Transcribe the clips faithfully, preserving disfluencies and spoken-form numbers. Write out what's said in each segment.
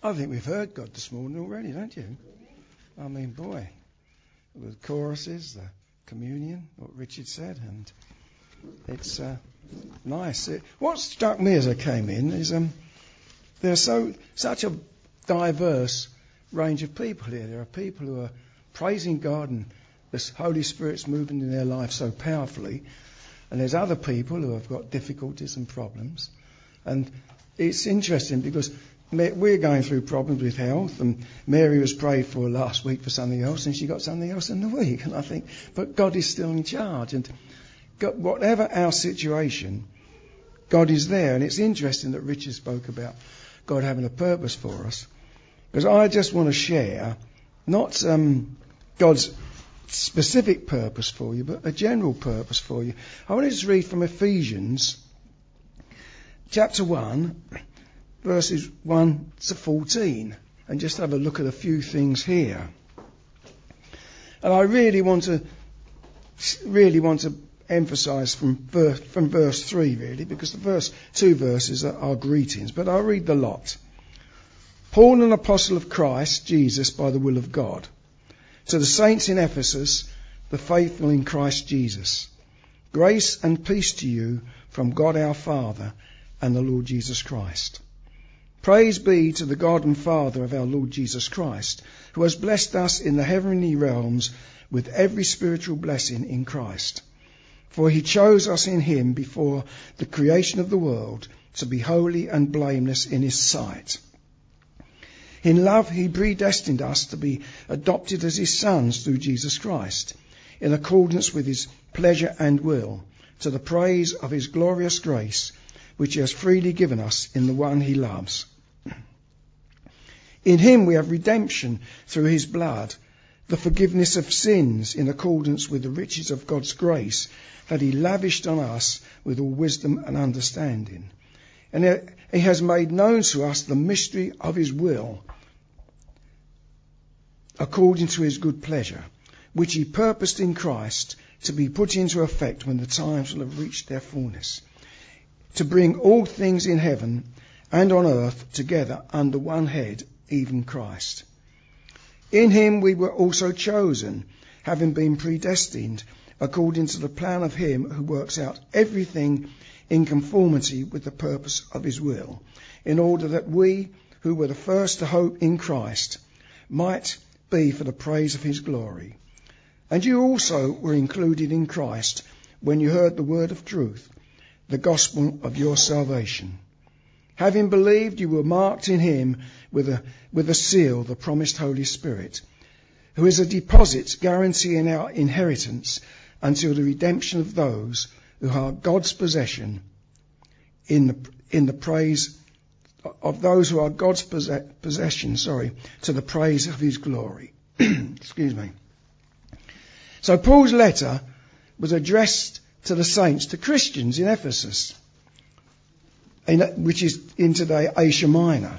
I think we've heard God this morning already, don't you? I mean, boy, the choruses, the communion, what Richard said, and it's uh, nice. It, what struck me as I came in is um, there's so such a diverse range of people here. There are people who are praising God and the Holy Spirit's moving in their life so powerfully, and there's other people who have got difficulties and problems. And it's interesting because we're going through problems with health, and Mary was prayed for last week for something else, and she got something else in the week. And I think, but God is still in charge, and God, whatever our situation, God is there. And it's interesting that Richard spoke about God having a purpose for us, because I just want to share not um, God's specific purpose for you, but a general purpose for you. I want to just read from Ephesians chapter one, verses one to fourteen, and just have a look at a few things here. And I really want to really want to emphasise from verse, from verse three, really, because the first two verses are, are greetings, but I'll read the lot. Paul, an apostle of Christ Jesus by the will of God, to the saints in Ephesus, the faithful in Christ Jesus, grace and peace to you from God our Father and the Lord Jesus Christ. Praise be to the God and Father of our Lord Jesus Christ, who has blessed us in the heavenly realms with every spiritual blessing in Christ. For he chose us in him before the creation of the world to be holy and blameless in his sight. In love he predestined us to be adopted as his sons through Jesus Christ, in accordance with his pleasure and will, to the praise of his glorious grace, which he has freely given us in the one he loves. In him we have redemption through his blood, the forgiveness of sins in accordance with the riches of God's grace that he lavished on us with all wisdom and understanding. And he has made known to us the mystery of his will, according to his good pleasure, which he purposed in Christ to be put into effect when the times will have reached their fullness, to bring all things in heaven and on earth together under one head, even Christ. In him we were also chosen, having been predestined according to the plan of him who works out everything in conformity with the purpose of his will, in order that we, who were the first to hope in Christ, might be for the praise of his glory. And you also were included in Christ when you heard the word of truth, the gospel of your salvation. Having believed, you were marked in him with a, with a seal, the promised Holy Spirit, who is a deposit guaranteeing our inheritance until the redemption of those who are God's possession, in the, in the praise of those who are God's possession, sorry, to the praise of his glory. Excuse me. So Paul's letter was addressed to the saints, to Christians in Ephesus, in, which is in today Asia Minor.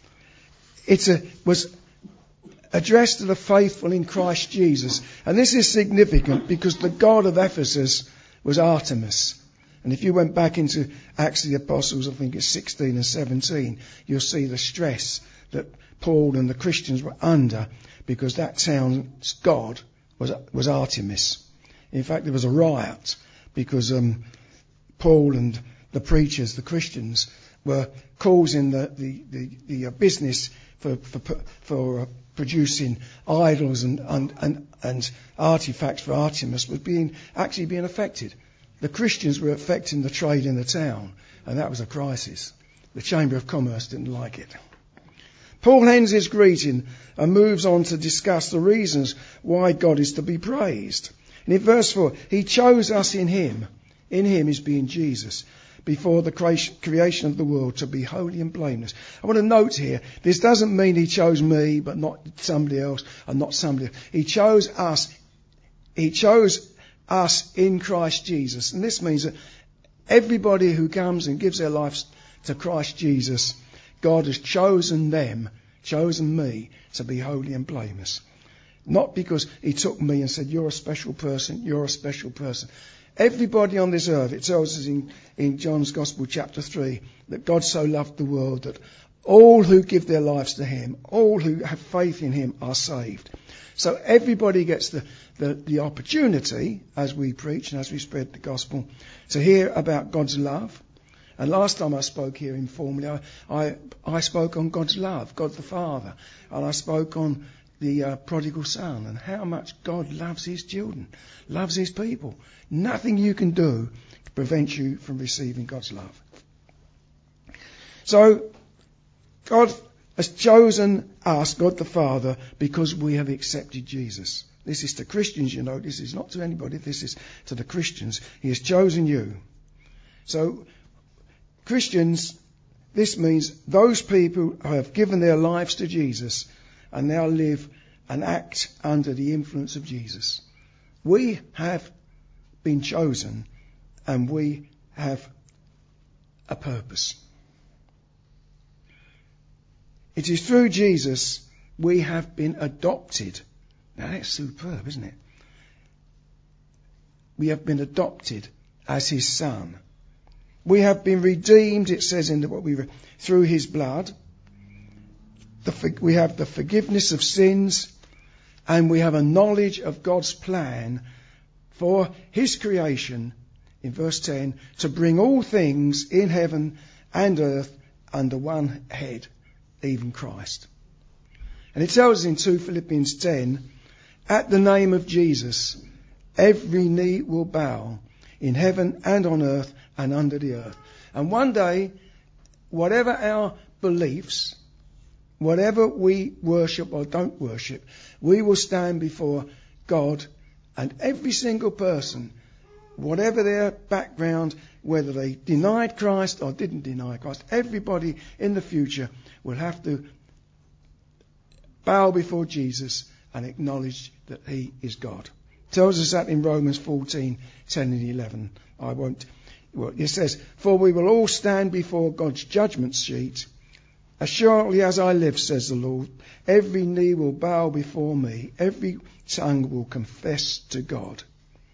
It was addressed to the faithful in Christ Jesus. And this is significant because the god of Ephesus was Artemis. And if you went back into Acts of the Apostles, I think it's sixteen and seventeen, you'll see the stress that Paul and the Christians were under because that town's god was was Artemis. In fact, there was a riot because um, Paul and the preachers, the Christians, were causing the the, the, the uh, business for for, for uh, producing idols and, and, and, and artifacts for Artemis was being actually being affected. The Christians were affecting the trade in the town, and that was a crisis. The Chamber of Commerce didn't like it. Paul ends his greeting and moves on to discuss the reasons why God is to be praised. And in verse four, he chose us in him. In him is being Jesus, before the creation of the world, to be holy and blameless. I want to note here, this doesn't mean he chose me, but not somebody else, and not somebody else. He chose us. He chose us in Christ Jesus. And this means that everybody who comes and gives their lives to Christ Jesus, God has chosen them, chosen me to be holy and blameless. Not because he took me and said, you're a special person, you're a special person. Everybody on this earth, it tells us in, in John's Gospel chapter three, that God so loved the world that All who give their lives to him, all who have faith in him are saved. So everybody gets the, the, the opportunity, as we preach and as we spread the gospel, to hear about God's love. And last time I spoke here informally, I, I, I spoke on God's love, God the Father. And I spoke on the uh, prodigal son and how much God loves his children, loves his people. Nothing you can do prevents you from receiving God's love. So God has chosen us, God the Father, because we have accepted Jesus. This is to Christians, you know. This is not to anybody. This is to the Christians. He has chosen you. So Christians, this means those people who have given their lives to Jesus and now live and act under the influence of Jesus. We have been chosen and we have a purpose. It is through Jesus we have been adopted. Now that's superb, isn't it? We have been adopted as his son. We have been redeemed, it says in the, what we through his blood. The, we have the forgiveness of sins, and we have a knowledge of God's plan for his creation, in verse ten, to bring all things in heaven and earth under one head, even Christ. And it tells us in two Philippians ten, at the name of Jesus, every knee will bow in heaven and on earth and under the earth. And one day, whatever our beliefs, whatever we worship or don't worship, we will stand before God, and every single person, whatever their background, whether they denied Christ or didn't deny Christ, everybody in the future will have to bow before Jesus and acknowledge that he is God. It tells us that in Romans fourteen, ten and eleven. I won't, well, it says, for we will all stand before God's judgment seat. As surely as I live, says the Lord, every knee will bow before me, every tongue will confess to God.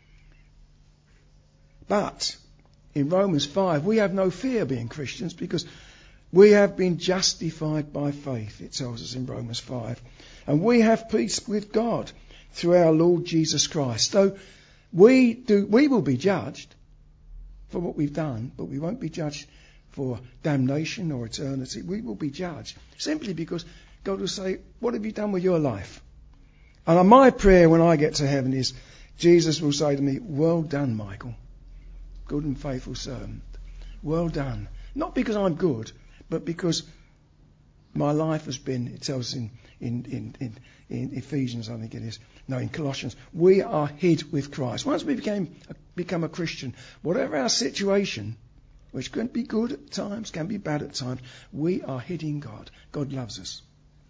But in Romans five, we have no fear being Christians because we have been justified by faith, it tells us in Romans five. And we have peace with God through our Lord Jesus Christ. So we do, we will be judged for what we've done, but we won't be judged for damnation or eternity. We will be judged simply because God will say, what have you done with your life? And my prayer when I get to heaven is, Jesus will say to me, well done, Michael. Good and faithful servant. Well done. Not because I'm good, but because my life has been, it tells us in, in, in, in, in Ephesians, I think it is, no, in Colossians, we are hid with Christ. Once we became, become a Christian, whatever our situation, which can be good at times, can be bad at times, we are hid in God. God loves us.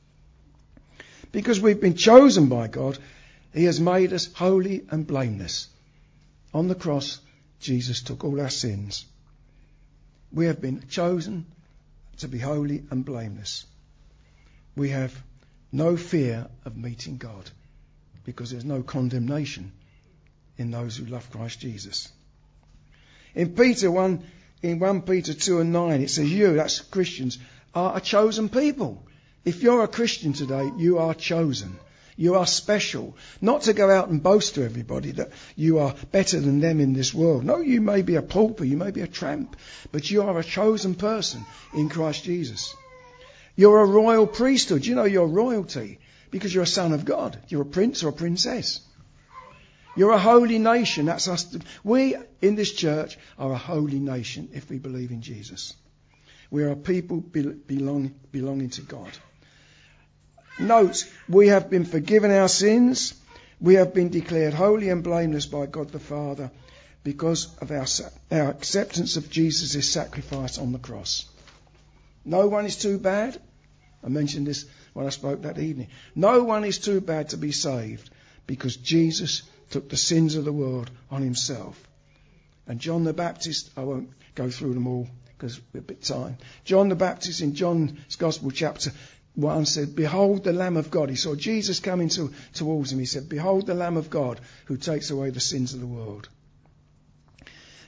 Because we've been chosen by God, he has made us holy and blameless. On the cross, Jesus took all our sins. We have been chosen to be holy and blameless. We have no fear of meeting God because there's no condemnation in those who love Christ Jesus. In Peter one, in First Peter two and nine, it says you, that's Christians, are a chosen people. If you're a Christian today, you are chosen. You are special. Not to go out and boast to everybody that you are better than them in this world. No, you may be a pauper, you may be a tramp, but you are a chosen person in Christ Jesus. You're a royal priesthood. You know you're royalty because you're a son of God. You're a prince or a princess. You're a holy nation. That's us. We in this church are a holy nation if we believe in Jesus. We are a people belong, belonging to God. Note, we have been forgiven our sins. We have been declared holy and blameless by God the Father because of our, our acceptance of Jesus' sacrifice on the cross. No one is too bad. I mentioned this when I spoke that evening. No one is too bad to be saved because Jesus took the sins of the world on himself. And John the Baptist, I won't go through them all because we're a bit time. John the Baptist in John's Gospel chapter one said, behold the Lamb of God. He saw Jesus coming to, towards him. He said, behold the Lamb of God who takes away the sins of the world.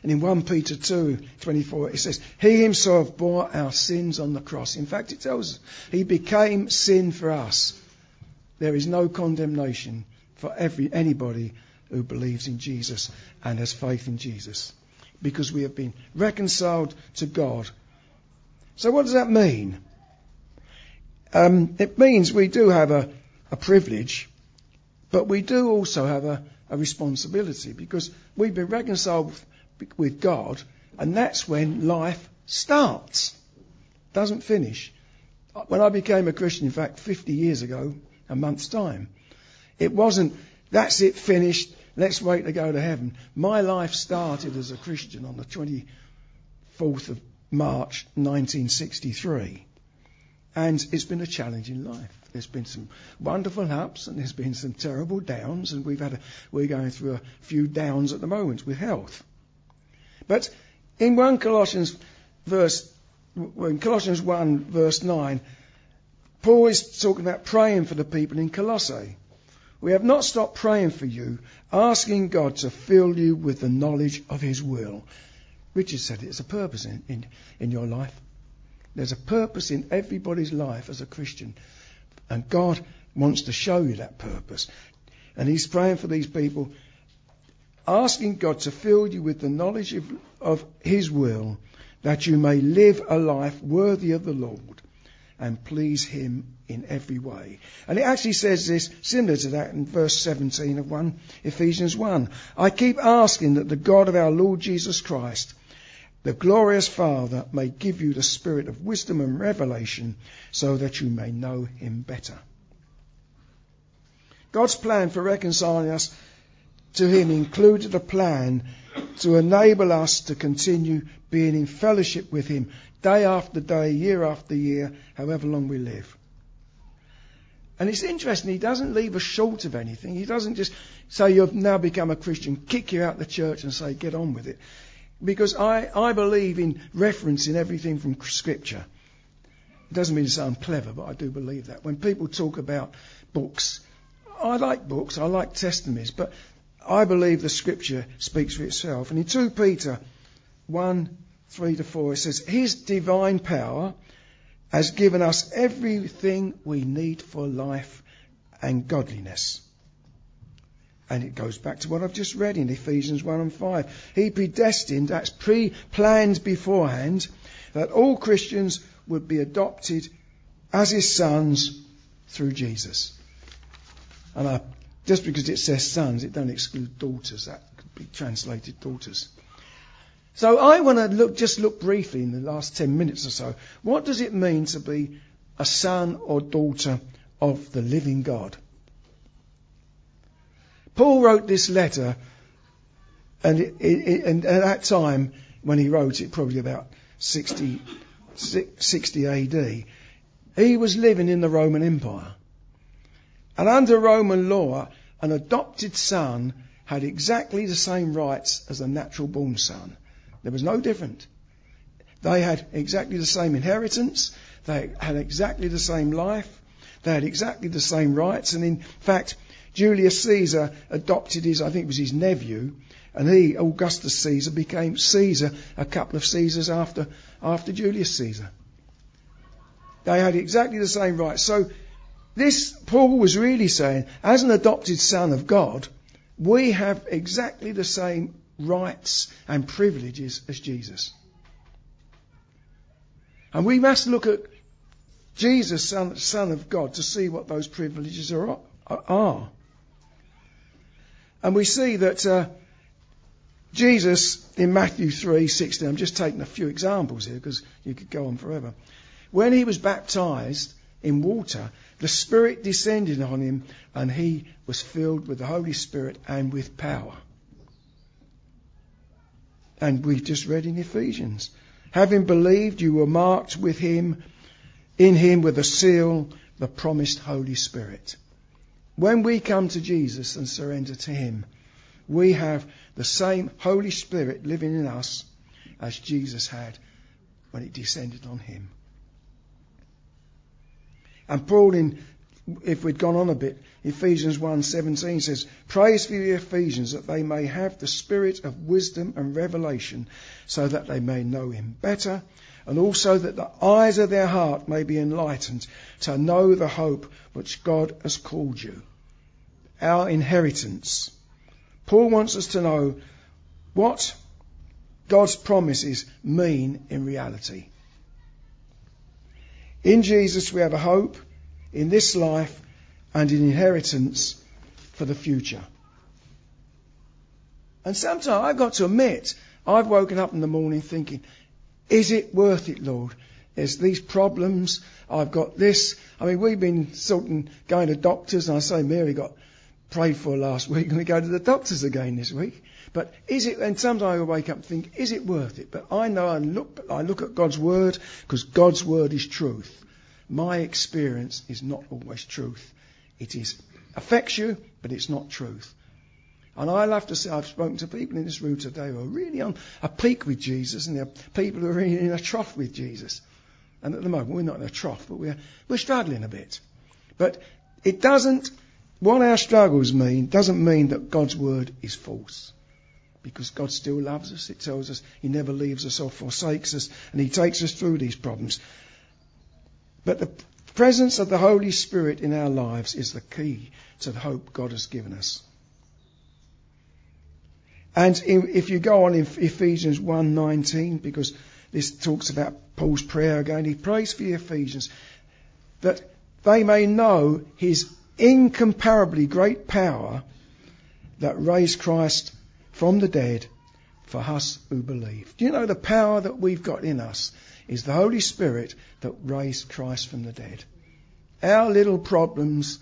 And in First Peter two twenty-four it says, he himself bore our sins on the cross. In fact, it tells us he became sin for us. There is no condemnation for every anybody who believes in Jesus and has faith in Jesus, because we have been reconciled to God. So what does that mean? Um, it means we do have a, a privilege, but we do also have a, a responsibility, because we've been reconciled with, with God, and that's when life starts. Doesn't finish. When I became a Christian, in fact, fifty years ago, a month's time, it wasn't, that's it, finished, let's wait to go to heaven. My life started as a Christian on the twenty-fourth of March nineteen sixty-three. And it's been a challenging life. There's been some wonderful ups and there's been some terrible downs, and we've had a, we're going through a few downs at the moment with health. But in First Colossians verse, in Colossians one verse nine, Paul is talking about praying for the people in Colossae. We have not stopped praying for you, asking God to fill you with the knowledge of his will. Richard said it's a purpose in, in, in your life. There's a purpose in everybody's life as a Christian. And God wants to show you that purpose. And he's praying for these people, asking God to fill you with the knowledge of, of his will, that you may live a life worthy of the Lord and please him in every way. And it actually says this, similar to that, in verse seventeen of one Ephesians one. I keep asking that the God of our Lord Jesus Christ, the glorious Father, may give you the spirit of wisdom and revelation so that you may know him better. God's plan for reconciling us to him included a plan to enable us to continue being in fellowship with him day after day, year after year, however long we live. And it's interesting, he doesn't leave us short of anything. He doesn't just say you've now become a Christian, kick you out of the church and say get on with it. Because I, I believe in referencing everything from Scripture. It doesn't mean to say I'm clever, but I do believe that. When people talk about books, I like books, I like testimonies, but I believe the Scripture speaks for itself. And in Second Peter one, three to four, it says, his divine power has given us everything we need for life and godliness. And it goes back to what I've just read in Ephesians one and five. He predestined, that's pre-planned beforehand, that all Christians would be adopted as his sons through Jesus. And I, just because it says sons, it don't exclude daughters. That could be translated daughters. So I want to look, just look briefly in the last ten minutes or so. What does it mean to be a son or daughter of the living God? Paul wrote this letter, and, it, it, and at that time, when he wrote it, probably about sixty, sixty A D, he was living in the Roman Empire. And under Roman law, an adopted son had exactly the same rights as a natural born son. There was no different. They had exactly the same inheritance. They had exactly the same life. They had exactly the same rights. And in fact, Julius Caesar adopted his, I think it was his nephew, and he, Augustus Caesar, became Caesar a couple of Caesars after, after Julius Caesar. They had exactly the same rights. So this, Paul was really saying, as an adopted son of God, we have exactly the same rights and privileges as Jesus. And we must look at Jesus, son, son of God, to see what those privileges are. are. And we see that uh, Jesus, in Matthew three sixteen, I'm just taking a few examples here because you could go on forever. When he was baptized in water, the Spirit descended on him and he was filled with the Holy Spirit and with power. And we've just read in Ephesians, having believed, you were marked with him, in him with a seal, the promised Holy Spirit. When we come to Jesus and surrender to him, we have the same Holy Spirit living in us as Jesus had when it descended on him. And Paul in if we'd gone on a bit, Ephesians one seventeen says, praise for the Ephesians that they may have the spirit of wisdom and revelation so that they may know him better, and also that the eyes of their heart may be enlightened to know the hope which God has called you, our inheritance. Paul wants us to know what God's promises mean in reality. In Jesus we have a hope in this life and an inheritance for the future. And sometimes I've got to admit, I've woken up in the morning thinking, is it worth it, Lord? There's these problems, I've got this. I mean, we've been sorting, going to doctors, and I say Mary got prayed for last week, and we go to the doctors again this week. But is it, and sometimes I wake up and think, is it worth it? But I know I look, I look at God's word, because God's word is truth. My experience is not always truth. It is affects you, but it's not truth. And I'll have to say, I've spoken to people in this room today who are really on a peak with Jesus, and there are people who are really in a trough with Jesus. And at the moment, we're not in a trough, but we're we're struggling a bit. But it doesn't, what our struggles mean, doesn't mean that God's word is false. Because God still loves us. It tells us he never leaves us or forsakes us, and he takes us through these problems. But the presence of the Holy Spirit in our lives is the key to the hope God has given us. And if you go on in Ephesians one nineteen, because this talks about Paul's prayer again, he prays for the Ephesians that they may know his incomparably great power that raised Christ from the dead for us who believe. Do you know the power that we've got in us is the Holy Spirit that raised Christ from the dead? Our little problems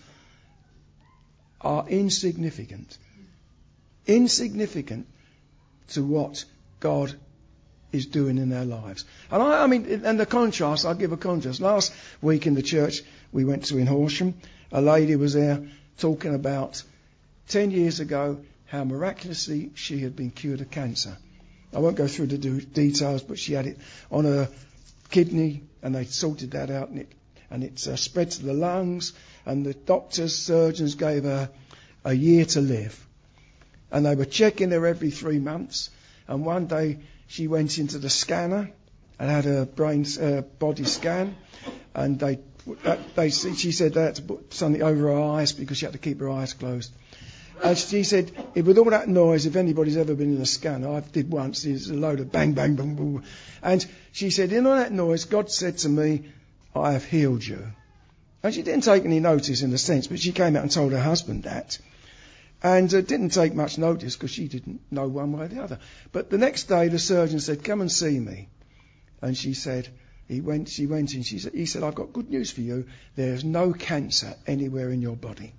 are insignificant. Insignificant to what God is doing in our lives. And I, I mean, and the contrast, I'll give a contrast. Last week in the church we went to in Horsham, a lady was there talking about ten years ago how miraculously she had been cured of cancer. I won't go through the do- details, but she had it on her kidney, and they sorted that out, and it and it uh, spread to the lungs, and the doctors, surgeons gave her a year to live. And they were checking her every three months. And one day she went into the scanner and had her brain, uh, body scan. And they, uh, they, she said they had to put something over her eyes because she had to keep her eyes closed. And she said, with all that noise, if anybody's ever been in a scanner, I did once, there's a load of bang, bang, bang, boom. And she said, in all that noise, God said to me, I have healed you. And she didn't take any notice in a sense, but she came out and told her husband that. And uh, didn't take much notice because she didn't know one way or the other. But the next day the surgeon said, come and see me. And she said, he went, she went in, she said, he said, I've got good news for you. There's no cancer anywhere in your body.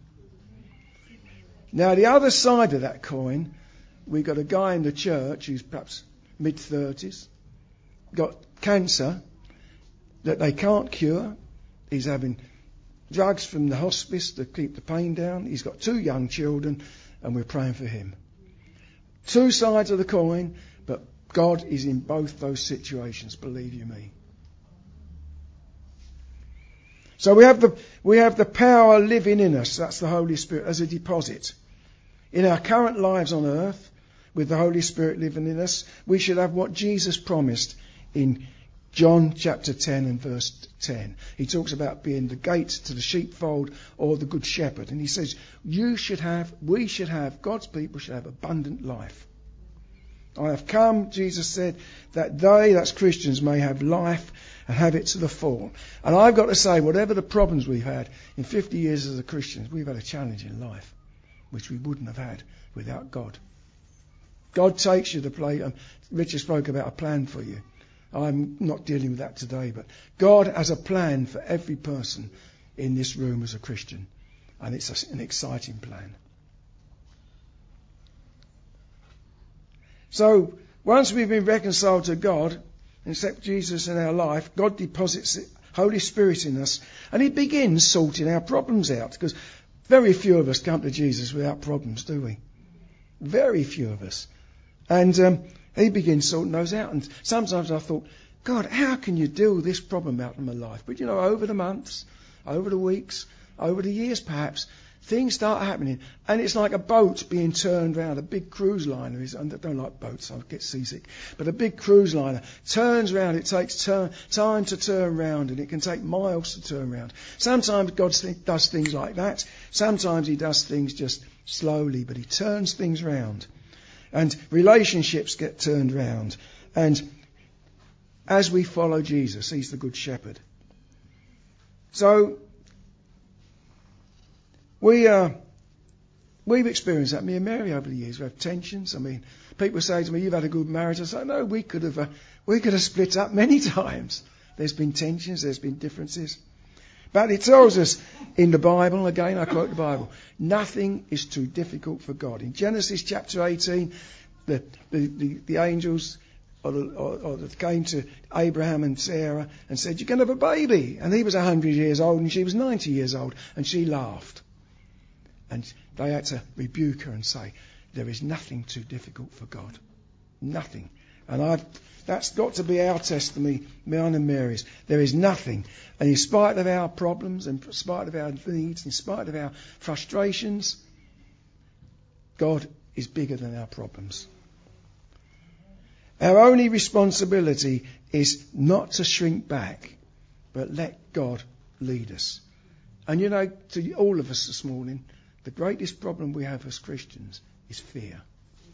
Now the other side of that coin, we got a guy in the church who's perhaps mid thirties, got cancer that they can't cure. He's having drugs from the hospice to keep the pain down. He's got two young children, and we're praying for him. Two sides of the coin, but God is in both those situations, believe you me. So we have the we have the power living in us. That's the Holy Spirit as a deposit. In our current lives on earth, with the Holy Spirit living in us, we should have what Jesus promised in John chapter ten and verse ten. He talks about being the gate to the sheepfold or the good shepherd. And he says, you should have, we should have, God's people should have abundant life. I have come, Jesus said, that they, that's Christians, may have life and have it to the full. And I've got to say, whatever the problems we've had in fifty years as a Christians, we've had a challenge in life, which we wouldn't have had without God. God takes you to play. Um, Richard spoke about a plan for you. I'm not dealing with that today, but God has a plan for every person in this room as a Christian. And it's a, an exciting plan. So, once we've been reconciled to God, and accept Jesus in our life, God deposits the Holy Spirit in us, and he begins sorting our problems out. Because very few of us come to Jesus without problems, do we? Very few of us. And um, he begins sorting those out. And sometimes I thought, God, how can you deal with this problem out in my life? But you know, over the months, over the weeks, over the years perhaps, things start happening, and it's like a boat being turned round. A big cruise liner is, I don't like boats, I get seasick, but a big cruise liner turns round. It takes turn, time to turn round, and it can take miles to turn round. Sometimes God does things like that. Sometimes he does things just slowly, but he turns things round. And relationships get turned round. And as we follow Jesus, he's the good shepherd. So, We, uh, we've experienced that, me and Mary, over the years. We have tensions. I mean, people say to me, you've had a good marriage. I say, no, we could have, uh, we could have split up many times. There's been tensions, there's been differences. But it tells us in the Bible, again, I quote the Bible, nothing is too difficult for God. In Genesis chapter eighteen, the, the, the, the angels or, the, or, or that came to Abraham and Sarah and said, you can have a baby. And he was one hundred years old and she was ninety years old. And she laughed. And they had to rebuke her and say, there is nothing too difficult for God. Nothing. And I've, that's got to be our testimony, mine and Mary's. There is nothing. And in spite of our problems, in spite of our needs, in spite of our frustrations, God is bigger than our problems. Our only responsibility is not to shrink back, but let God lead us. And you know, to all of us this morning, the greatest problem we have as Christians is fear.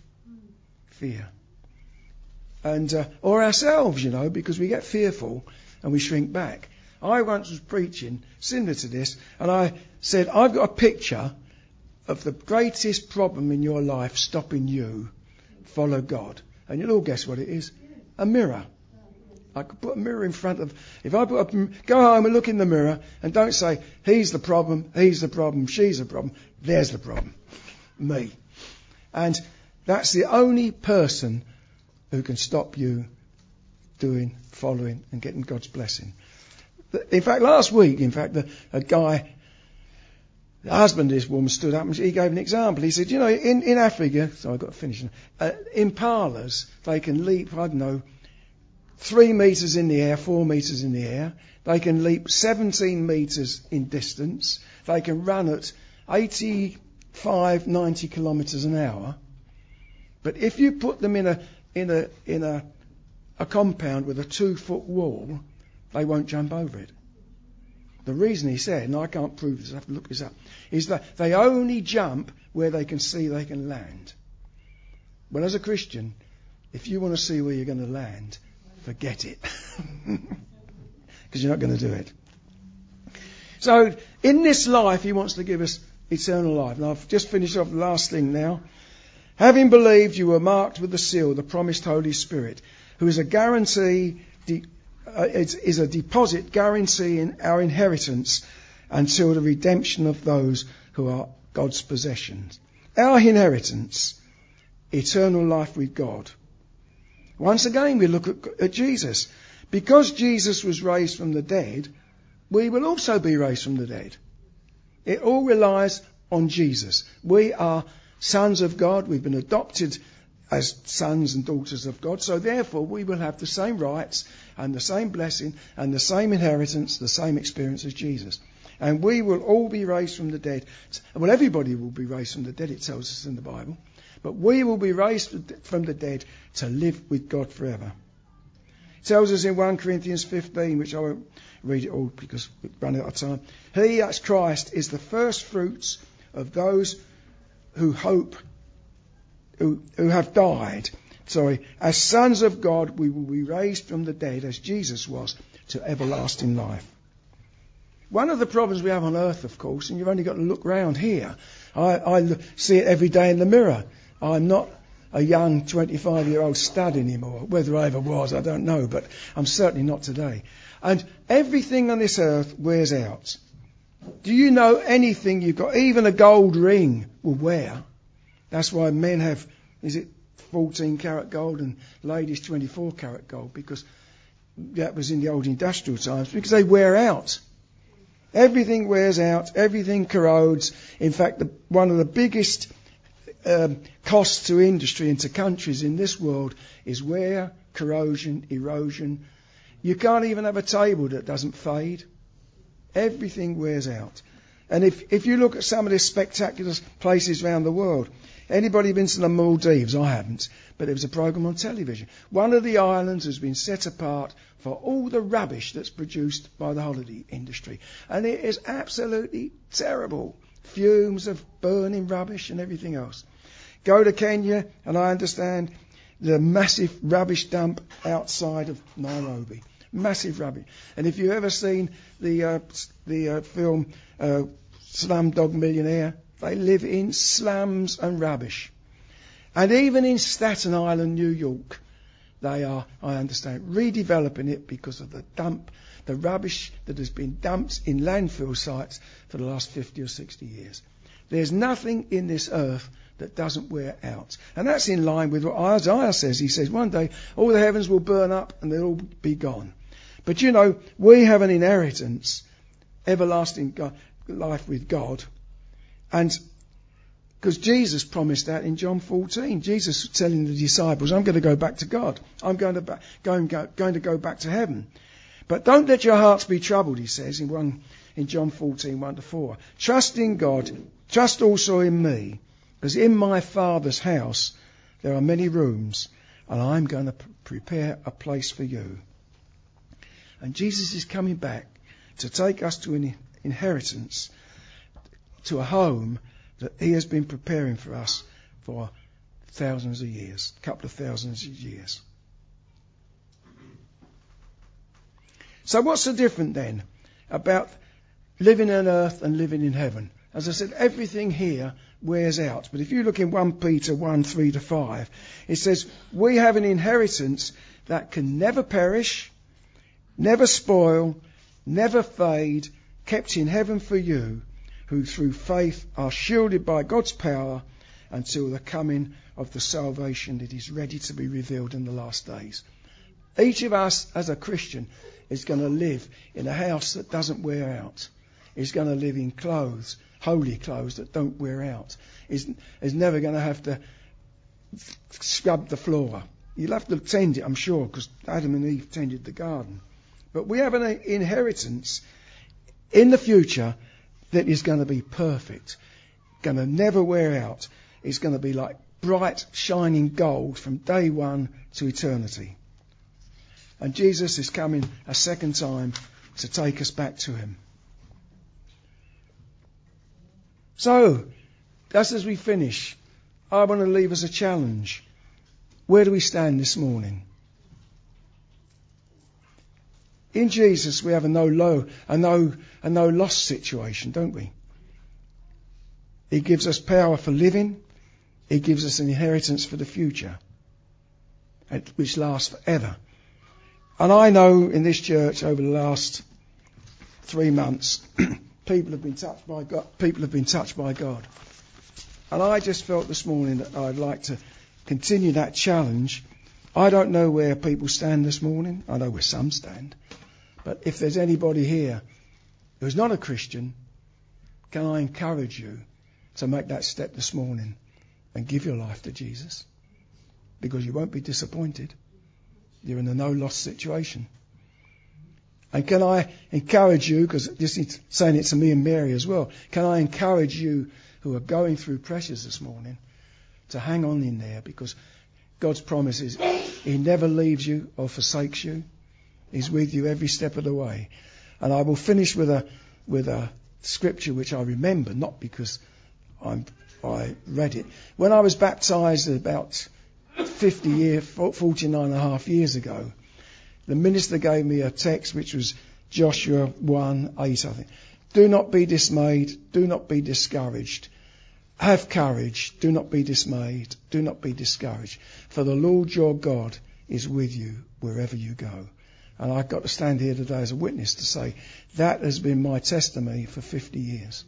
Fear. And, uh, or ourselves, you know, because we get fearful and we shrink back. I once was preaching similar to this, and I said, I've got a picture of the greatest problem in your life stopping you follow God. And you'll all guess what it is. A mirror. I could put a mirror in front of, if I put a, go home and look in the mirror and don't say, he's the problem, he's the problem, she's the problem, there's the problem. Me. And that's the only person who can stop you doing, following and getting God's blessing. In fact, last week, in fact, the, a guy, the husband of this woman stood up and he gave an example. He said, you know, in, in Africa, so I've got to finish, uh, impalas, they can leap, I don't know, three metres in the air, four metres in the air. They can leap seventeen metres in distance. They can run at eighty-five, ninety kilometres an hour. But if you put them in a in a in a, a compound with a two-foot wall, they won't jump over it. The reason he said, and I can't prove this, I have to look this up, is that they only jump where they can see they can land. Well, as a Christian, if you want to see where you're going to land, forget it. Because you're not going to do it. So, in this life, he wants to give us eternal life. And I've just finished off the last thing now. Having believed, you were marked with the seal, the promised Holy Spirit, who is a guarantee, de- uh, is, is a deposit guaranteeing our inheritance until the redemption of those who are God's possessions. Our inheritance, eternal life with God. Once again, we look at, at Jesus. Because Jesus was raised from the dead, we will also be raised from the dead. It all relies on Jesus. We are sons of God. We've been adopted as sons and daughters of God. So therefore, we will have the same rights and the same blessing and the same inheritance, the same experience as Jesus. And we will all be raised from the dead. Well, everybody will be raised from the dead, it tells us in the Bible. But we will be raised from the dead to live with God forever. It tells us in First Corinthians fifteen, which I won't read it all because we're running out of time. He, that's Christ, is the first fruits of those who hope, who, who have died. Sorry, as sons of God, we will be raised from the dead, as Jesus was, to everlasting life. One of the problems we have on earth, of course, and you've only got to look round here. I, I see it every day in the mirror. I'm not a young twenty-five-year-old stud anymore. Whether I ever was, I don't know, but I'm certainly not today. And everything on this earth wears out. Do you know anything you've got, even a gold ring will wear? That's why men have, is it fourteen karat gold and ladies twenty-four karat gold, because that was in the old industrial times, because they wear out. Everything wears out, everything corrodes. In fact, the, one of the biggest um, costs to industry and to countries in this world is wear, corrosion, erosion. You can't even have a table that doesn't fade. Everything wears out. And if, if you look at some of the spectacular places around the world, anybody been to the Maldives? I haven't, but there was a program on television. One of the islands has been set apart for all the rubbish that's produced by the holiday industry. And it is absolutely terrible. Fumes of burning rubbish and everything else. Go to Kenya, and I understand the massive rubbish dump outside of Nairobi. Massive rubbish. And if you've ever seen the uh, the uh, film uh, Slumdog Millionaire, they live in slums and rubbish. And even in Staten Island, New York, they are, I understand, redeveloping it because of the dump, the rubbish that has been dumped in landfill sites for the last fifty or sixty years. There's nothing in this earth that doesn't wear out. And that's in line with what Isaiah says. He says one day all the heavens will burn up and they'll all be gone. But you know, we have an inheritance, everlasting God, life with God. And because Jesus promised that in John fourteen. Jesus was telling the disciples, I'm going to go back to God. I'm going to, ba- going, go, going to go back to heaven. But don't let your hearts be troubled, he says in, one, in John fourteen, one to four. Trust in God, trust also in me. Because in my Father's house there are many rooms, and I'm going to p- prepare a place for you. And Jesus is coming back to take us to an inheritance, to a home that he has been preparing for us for thousands of years, a couple of thousands of years. So what's the difference then about living on earth and living in heaven? As I said, everything here wears out. But if you look in First Peter one, three to five, it says, we have an inheritance that can never perish, never spoil, never fade, kept in heaven for you, who through faith are shielded by God's power until the coming of the salvation that is ready to be revealed in the last days. Each of us as a Christian is going to live in a house that doesn't wear out. Is going to live in clothes, holy clothes that don't wear out. Is is never going to have to scrub the floor. You'll have to tend it, I'm sure, because Adam and Eve tended the garden. But we have an inheritance in the future that is going to be perfect, going to never wear out. It's going to be like bright, shining gold from day one to eternity. And Jesus is coming a second time to take us back to him. So, just as we finish, I want to leave us a challenge. Where do we stand this morning? In Jesus, we have a no low, a no, a no loss situation, don't we? He gives us power for living. He gives us an inheritance for the future, which lasts forever. And I know in this church over the last three months, people have been touched by God. People have been touched by God. And I just felt this morning that I'd like to continue that challenge. I don't know where people stand this morning. I know where some stand. But if there's anybody here who's not a Christian, can I encourage you to make that step this morning and give your life to Jesus? Because you won't be disappointed. You're in a no-loss situation. And can I encourage you, because this is saying it to me and Mary as well, can I encourage you who are going through pressures this morning to hang on in there, because God's promise is he never leaves you or forsakes you. He's with you every step of the way. And I will finish with a with a scripture which I remember, not because I'm, I read it. When I was baptised about fifty years, forty-nine and a half years ago, the minister gave me a text which was Joshua one eight, I think. Do not be dismayed, do not be discouraged. Have courage, do not be dismayed, do not be discouraged. For the Lord your God is with you wherever you go. And I've got to stand here today as a witness to say that has been my testimony for fifty years.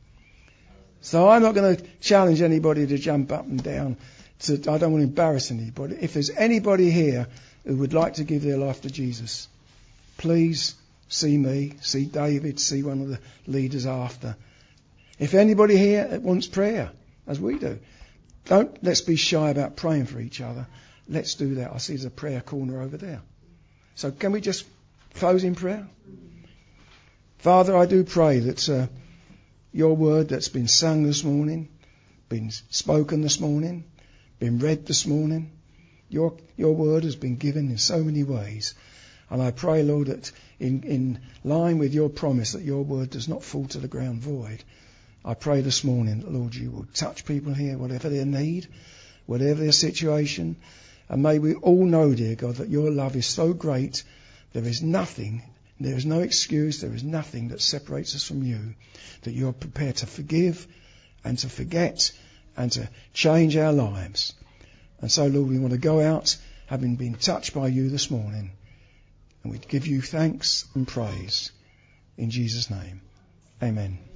So I'm not going to challenge anybody to jump up and down. To, I don't want to embarrass anybody. If there's anybody here who would like to give their life to Jesus, please see me, see David, see one of the leaders after. If anybody here wants prayer, as we do, don't let's be shy about praying for each other. Let's do that. I see there's a prayer corner over there. So can we just close in prayer? Father, I do pray that uh, your word that's been sung this morning, been spoken this morning, been read this morning. Your, your word has been given in so many ways. And I pray, Lord, that in, in line with your promise that your word does not fall to the ground void, I pray this morning that, Lord, you will touch people here, whatever their need, whatever their situation. And may we all know, dear God, that your love is so great, there is nothing, there is no excuse, there is nothing that separates us from you, that you're prepared to forgive and to forget and to change our lives. And so, Lord, we want to go out having been touched by you this morning. And we give you thanks and praise in Jesus' name. Amen.